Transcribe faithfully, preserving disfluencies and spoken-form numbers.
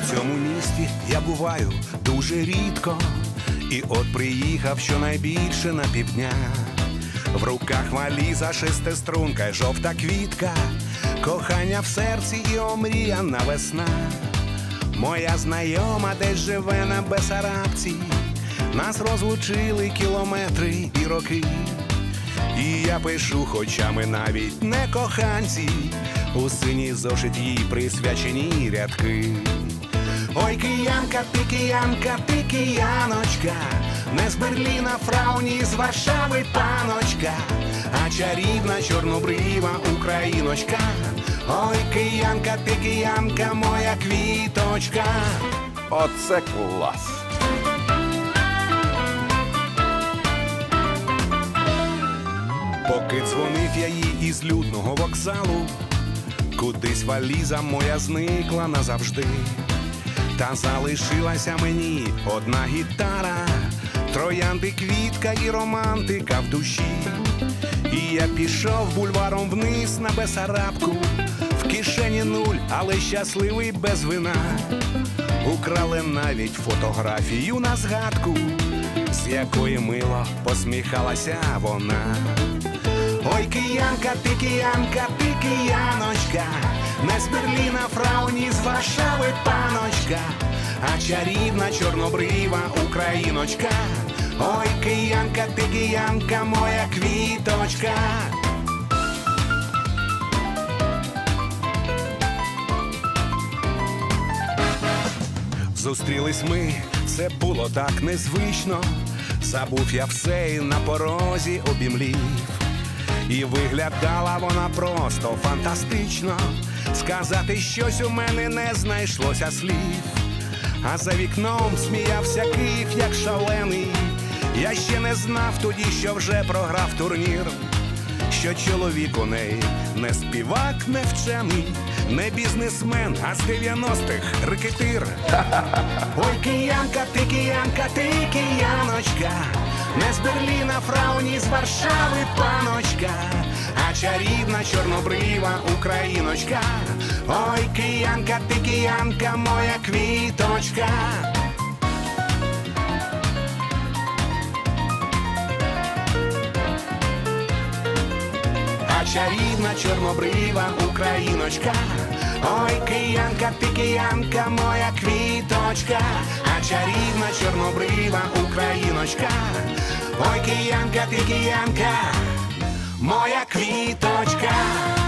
цьому місті я буваю дуже рідко, і от приїхав щонайбільше на півдня. В руках валіза, шестиструнка й жовта квітка, кохання в серці і омріяна весна. Моя знайома десь живе на Бесарабці, нас розлучили кілометри і роки. І я пишу, хоча ми навіть не коханці, у синій зошит їй присвячені рядки. Ой, киянка, ти киянка, ти кияночка, не з Берліна, фрау, ні з Варшави паночка, а чарівна чорнобрива україночка. Ой, киянка, ти киянка, моя квіточка. Оце клас! Поки дзвонив я їй із людного вокзалу, кудись валіза моя зникла назавжди. Та залишилася мені одна гітара, троянди, квітка і романтика в душі. І я пішов бульваром вниз на Бесарабку, в кишені нуль, але щасливий без вина. Украли навіть фотографію на згадку, з якої мило посміхалася вона. Ой, киянка, ти киянка, ти кияночка, не з Берліна, фрау, ні з Варшави паночка, а чарівна чорнобрива україночка. Ой, киянка, ти киянка, моя квіточка. Зустрілись ми, це було так незвично, забув я все і на порозі обімлів. І виглядала вона просто фантастично, сказати щось у мене не знайшлося слів. А за вікном сміявся Київ, як шалений. Я ще не знав тоді, що вже програв турнір, що чоловік у неї не співак, не вчений, не бізнесмен, а з дев'яностих рекетир. Ой, киянка, ти киянка, ти кияночка, не з Берліна, фрау, ні з Варшави паночка, а чарівна чорнобрива україночка. Ой, киянка, ти киянка, моя квіточка. А чарівна чорнобрива україночка. Ой, киянка, ти киянка, моя квіточка, а чарівна чорнобрива україночка. Ой, киянка, ти киянка, моя квіточка.